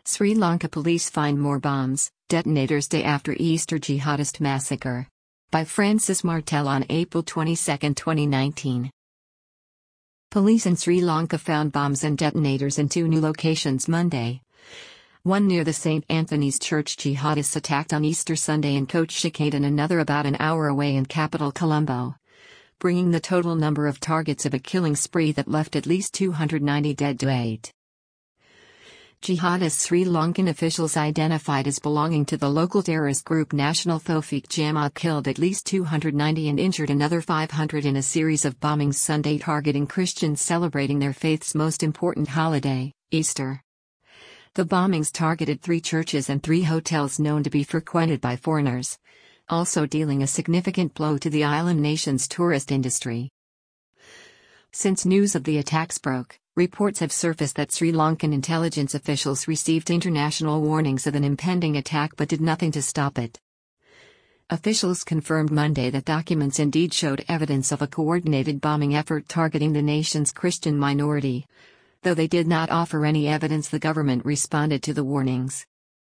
Sri Lanka police find more bombs, detonators day after Easter jihadist massacre. By Francis Martel on April 22, 2019. Police in Sri Lanka found bombs and detonators in two new locations Monday. One near the St. Anthony's Church jihadists attacked on Easter Sunday in Coach Shikade and another about an hour away in capital Colombo, bringing the total number of targets of a killing spree that left at least 290 dead to 8. Jihadist Sri Lankan officials identified as belonging to the local terrorist group National Tawfiq Jamaat killed at least 290 and injured another 500 in a series of bombings Sunday targeting Christians celebrating their faith's most important holiday, Easter. The bombings targeted 3 churches and 3 hotels known to be frequented by foreigners, also dealing a significant blow to the island nation's tourist industry. Since news of the attacks broke, reports have surfaced that Sri Lankan intelligence officials received international warnings of an impending attack but did nothing to stop it. Officials confirmed Monday that documents indeed showed evidence of a coordinated bombing effort targeting the nation's Christian minority, though they did not offer any evidence the government responded to the warnings.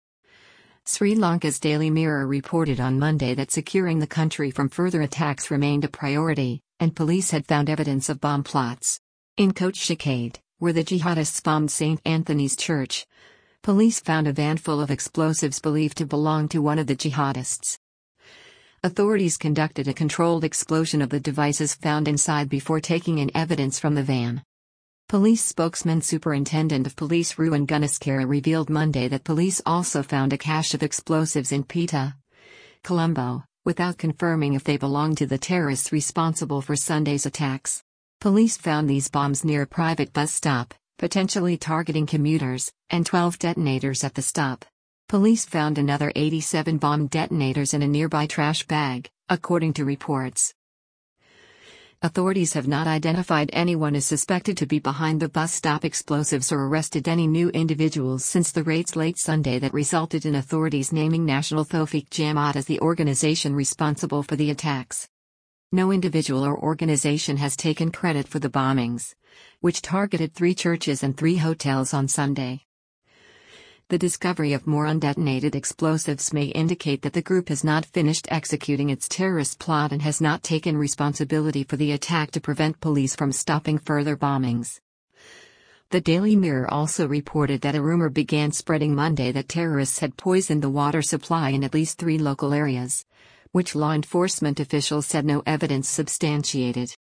Sri Lanka's Daily Mirror reported on Monday that securing the country from further attacks remained a priority, and police had found evidence of bomb plots. In Coach Shikade, where the jihadists bombed St. Anthony's Church, police found a van full of explosives believed to belong to one of the jihadists. Authorities conducted a controlled explosion of the devices found inside before taking in evidence from the van. Police spokesman Superintendent of Police Ruan Gunasekara revealed Monday that police also found a cache of explosives in Pita, Colombo, without confirming if they belonged to the terrorists responsible for Sunday's attacks. Police found these bombs near a private bus stop, potentially targeting commuters, and 12 detonators at the stop. Police found another 87 bomb detonators in a nearby trash bag, according to reports. Authorities have not identified anyone as suspected to be behind the bus stop explosives or arrested any new individuals since the raids late Sunday that resulted in authorities naming National Tawfiq Jamaat as the organization responsible for the attacks. No individual or organization has taken credit for the bombings, which targeted 3 churches and 3 hotels on Sunday. The discovery of more undetonated explosives may indicate that the group has not finished executing its terrorist plot and has not taken responsibility for the attack to prevent police from stopping further bombings. The Daily Mirror also reported that a rumor began spreading Monday that terrorists had poisoned the water supply in at least 3 local areas, which law enforcement officials said no evidence substantiated.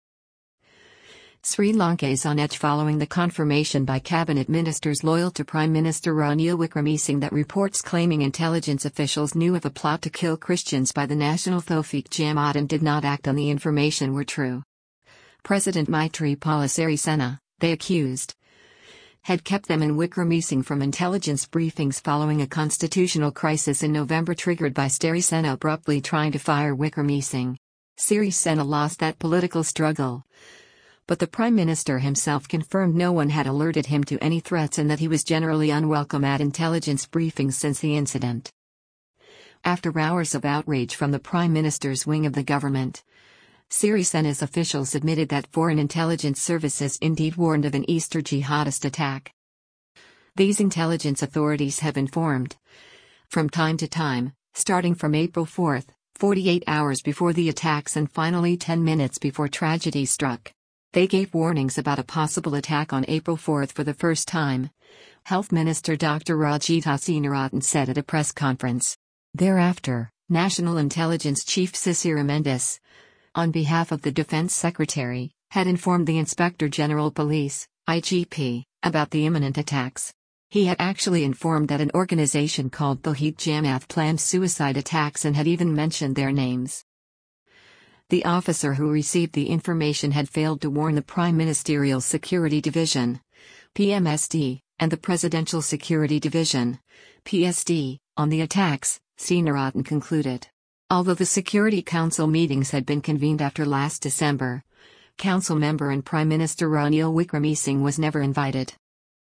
Sri Lanka is on edge following the confirmation by cabinet ministers loyal to Prime Minister Ranil Wickremesinghe that reports claiming intelligence officials knew of a plot to kill Christians by the National Tawfiq Jamaat and did not act on the information were true. President Maithripala Sirisena, they accused, had kept them and Wickremesinghe from intelligence briefings following a constitutional crisis in November triggered by Sirisena abruptly trying to fire Wickremesinghe. Sirisena lost that political struggle, but the Prime Minister himself confirmed no one had alerted him to any threats and that he was generally unwelcome at intelligence briefings since the incident. After hours of outrage from the Prime Minister's wing of the government, Sirisena's officials admitted that foreign intelligence services indeed warned of an Easter jihadist attack. These intelligence authorities have informed, from time to time, starting from April 4, 48 hours before the attacks and finally 10 minutes before tragedy struck. They gave warnings about a possible attack on April 4 for the first time, Health Minister Dr. Rajitha Seenaratne said at a press conference. Thereafter, National Intelligence Chief Sisira Mendes, on behalf of the Defense Secretary, had informed the Inspector General Police, IGP, about the imminent attacks. He had actually informed that an organization called Tawfiq Jamaat planned suicide attacks and had even mentioned their names. The officer who received the information had failed to warn the Prime Ministerial Security Division, PMSD, and the Presidential Security Division, PSD, on the attacks, Seenaratne concluded. Although the Security Council meetings had been convened after last December, Council member and Prime Minister Ranil Wickremesinghe was never invited.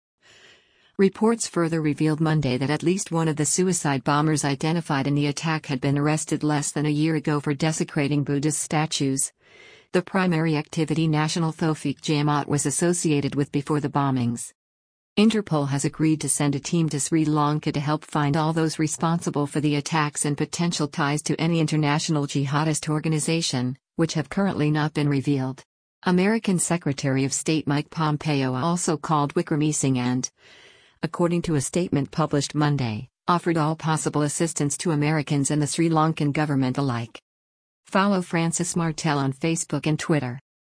Reports further revealed Monday that at least one of the suicide bombers identified in the attack had been arrested less than a year ago for desecrating Buddhist statues, the primary activity National Tawfiq Jamaat was associated with before the bombings. Interpol has agreed to send a team to Sri Lanka to help find all those responsible for the attacks and potential ties to any international jihadist organization, which have currently not been revealed. American Secretary of State Mike Pompeo also called Wickremesinghe and, according to a statement published Monday, offered all possible assistance to Americans and the Sri Lankan government alike. Follow Francis Martel on Facebook and Twitter.